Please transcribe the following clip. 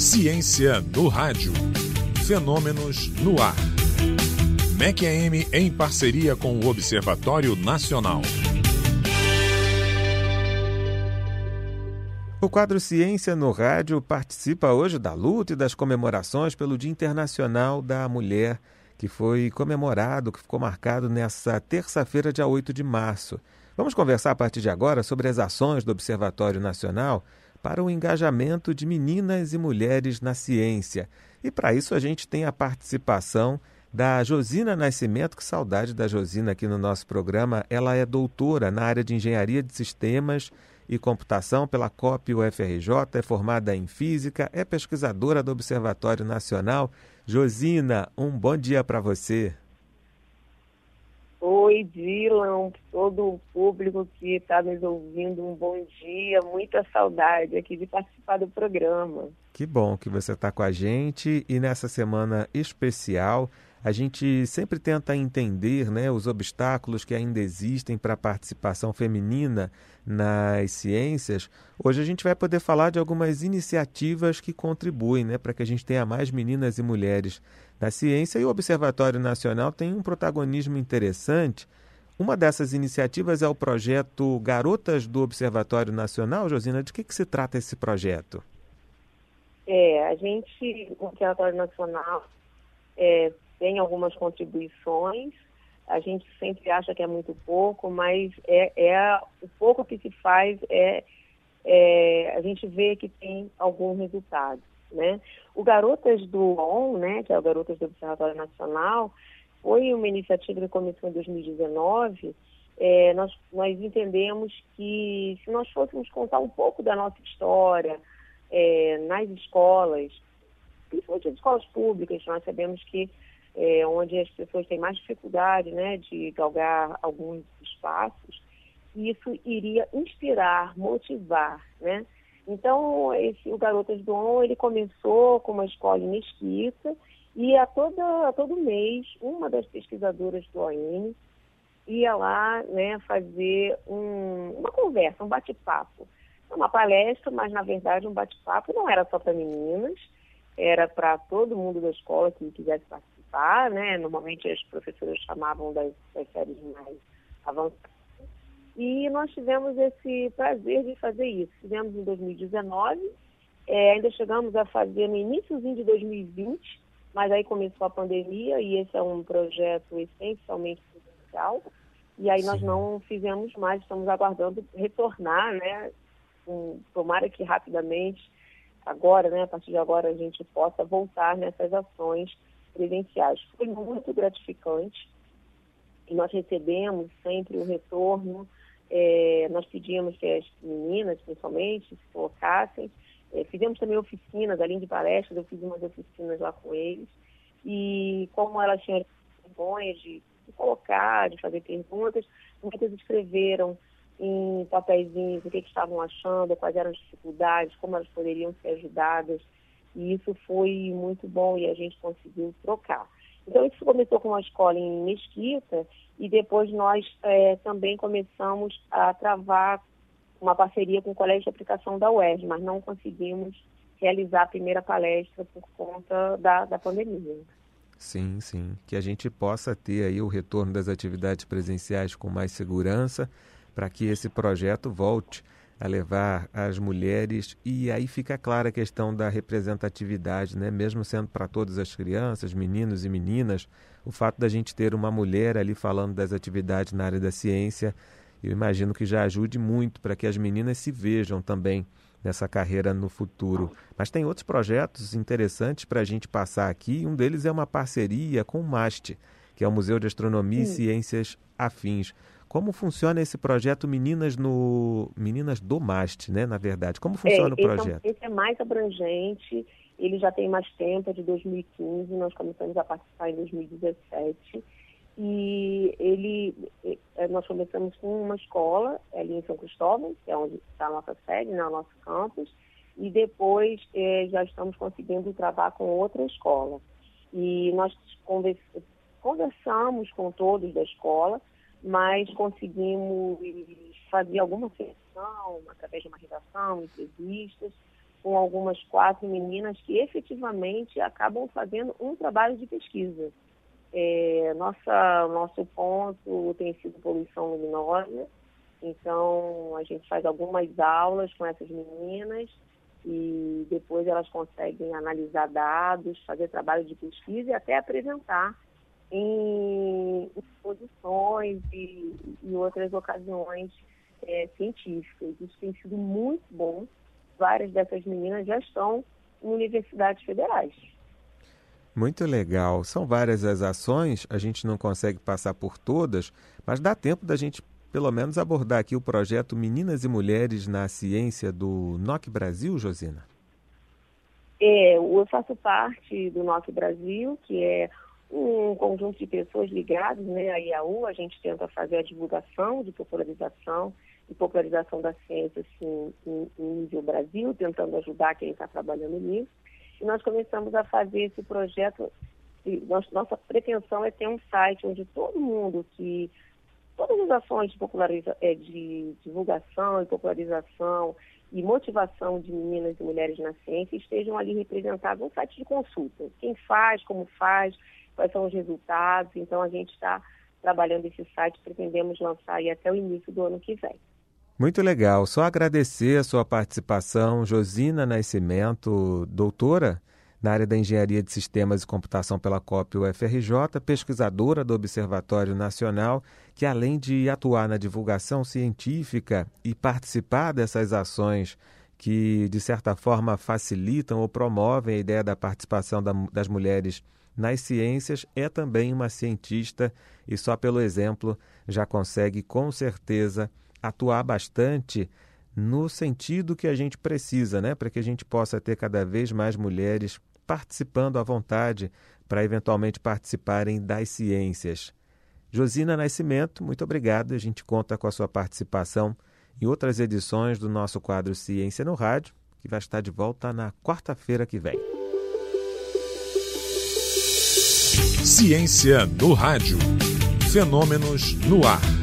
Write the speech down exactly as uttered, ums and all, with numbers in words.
Ciência no rádio. Fenômenos no ar. M E C A M em parceria com o Observatório Nacional. O quadro Ciência no Rádio participa hoje da luta e das comemorações pelo Dia Internacional da Mulher, que foi comemorado, que ficou marcado nessa terça-feira, dia oito de março. Vamos conversar a partir de agora sobre as ações do Observatório Nacional para o engajamento de meninas e mulheres na ciência. E para isso a gente tem a participação da Josina Nascimento. Que saudade da Josina aqui no nosso programa. Ela é doutora na área de Engenharia de Sistemas e Computação pela C O P U F R J, é formada em Física, é pesquisadora do Observatório Nacional. Josina, um bom dia para você. Oi, Dylan, todo o público que está nos ouvindo, um bom dia, muita saudade aqui de participar do programa. Que bom que você está com a gente e nessa semana especial a gente sempre tenta entender, né, os obstáculos que ainda existem para a participação feminina nas ciências. Hoje a gente vai poder falar de algumas iniciativas que contribuem, né, para que a gente tenha mais meninas e mulheres na ciência, e o Observatório Nacional tem um protagonismo interessante. Uma dessas iniciativas é o projeto Garotas do Observatório Nacional. Josina, de que, que se trata esse projeto? É, a gente, o Observatório Nacional, é, tem algumas contribuições. A gente sempre acha que é muito pouco, mas é, é o pouco que se faz, é, é, a gente vê que tem algum resultado, né? O Garotas do O N, né, que é o Garotas do Observatório Nacional, foi uma iniciativa que começou em dois mil e dezenove. É, nós, nós entendemos que se nós fôssemos contar um pouco da nossa história é, nas escolas, principalmente as escolas públicas, nós sabemos que É, onde as pessoas têm mais dificuldade, né, de galgar alguns espaços, isso iria inspirar, motivar, né? Então, esse, o Garotas do O N, ele começou com uma escola em Mesquita, e a, toda, a todo mês, uma das pesquisadoras do O N ia lá, né, fazer um, uma conversa, um bate-papo. Uma palestra, mas, na verdade, um bate-papo não era só para meninas, era para todo mundo da escola que quisesse participar, né? Normalmente as professoras chamavam das, das séries mais avançadas. E nós tivemos esse prazer de fazer isso. Fizemos em dois mil e dezenove, é, ainda chegamos a fazer no iníciozinho de dois mil e vinte, mas aí começou a pandemia e esse é um projeto essencialmente presencial. E aí Sim. nós não fizemos mais, estamos aguardando retornar, né? Um, tomara que rapidamente agora, né, a partir de agora, a gente possa voltar nessas ações presenciais. Foi muito gratificante e nós recebemos sempre o retorno. É, nós pedimos que as meninas, principalmente, se colocassem. É, fizemos também oficinas, além de palestras, eu fiz umas oficinas lá com eles. E como elas tinham vergonha de, de colocar, de fazer perguntas, muitas escreveram em papeizinhos o que, que estavam achando, quais eram as dificuldades, como elas poderiam ser ajudadas, e isso foi muito bom e a gente conseguiu trocar. Então, isso começou com uma escola em Mesquita e depois nós é, também começamos a travar uma parceria com o Colégio de Aplicação da U E R J, mas não conseguimos realizar a primeira palestra por conta da, da pandemia. Sim, sim. Que a gente possa ter aí o retorno das atividades presenciais com mais segurança, para que esse projeto volte a levar as mulheres, e aí fica clara a questão da representatividade, né? Mesmo sendo para todas as crianças, meninos e meninas, o fato da gente ter uma mulher ali falando das atividades na área da ciência, eu imagino que já ajude muito para que as meninas se vejam também nessa carreira no futuro. Mas tem outros projetos interessantes para a gente passar aqui, um deles é uma parceria com o MAST, que é o Museu de Astronomia Sim. e Ciências Afins. Como funciona esse projeto Meninas no Meninas do MAST, né, na verdade? Como funciona é, o projeto? Esse é, esse é mais abrangente, ele já tem mais tempo, é de dois mil e quinze, nós começamos a participar em dois mil e dezessete, e ele, nós começamos com uma escola ali em São Cristóvão, que é onde está a nossa sede, né, o nosso campus, e depois eh, já estamos conseguindo trabalhar com outra escola. E nós conversamos com todos da escola, mas conseguimos fazer alguma seleção através de uma redação, entrevistas, com algumas quatro meninas que efetivamente acabam fazendo um trabalho de pesquisa. É, nossa, nosso ponto tem sido poluição luminosa, então a gente faz algumas aulas com essas meninas e depois elas conseguem analisar dados, fazer trabalho de pesquisa e até apresentar em exposições e, e outras ocasiões é, científicas. Isso tem sido muito bom. Várias dessas meninas já estão em universidades federais. Muito legal. São várias as ações, a gente não consegue passar por todas, mas dá tempo da gente, pelo menos, abordar aqui o projeto Meninas e Mulheres na Ciência do N O C Brasil, Josina? É, eu faço parte do N O C Brasil, que é um conjunto de pessoas ligadas, né, à I A U. A gente tenta fazer a divulgação de popularização e popularização da ciência assim, em, em nível Brasil, tentando ajudar quem está trabalhando nisso. E nós começamos a fazer esse projeto. E nossa pretensão é ter um site onde todo mundo que... Todas as ações de, populariza, de divulgação e popularização e motivação de meninas e mulheres na ciência estejam ali representadas no site de consulta. Quem faz, como faz, quais são os resultados. Então, a gente está trabalhando esse site, pretendemos lançar aí até o início do ano que vem. Muito legal. Só agradecer a sua participação, Josina Nascimento, doutora na área da Engenharia de Sistemas e Computação pela C O P U F R J, pesquisadora do Observatório Nacional, que além de atuar na divulgação científica e participar dessas ações que, de certa forma, facilitam ou promovem a ideia da participação da, das mulheres nas ciências, é também uma cientista e só pelo exemplo já consegue, com certeza, atuar bastante no sentido que a gente precisa, né? Para que a gente possa ter cada vez mais mulheres participando à vontade para eventualmente participarem das ciências. Josina Nascimento, muito obrigado. A gente conta com a sua participação em outras edições do nosso quadro Ciência no Rádio, que vai estar de volta na quarta-feira que vem. Ciência no Rádio. Fenômenos no ar.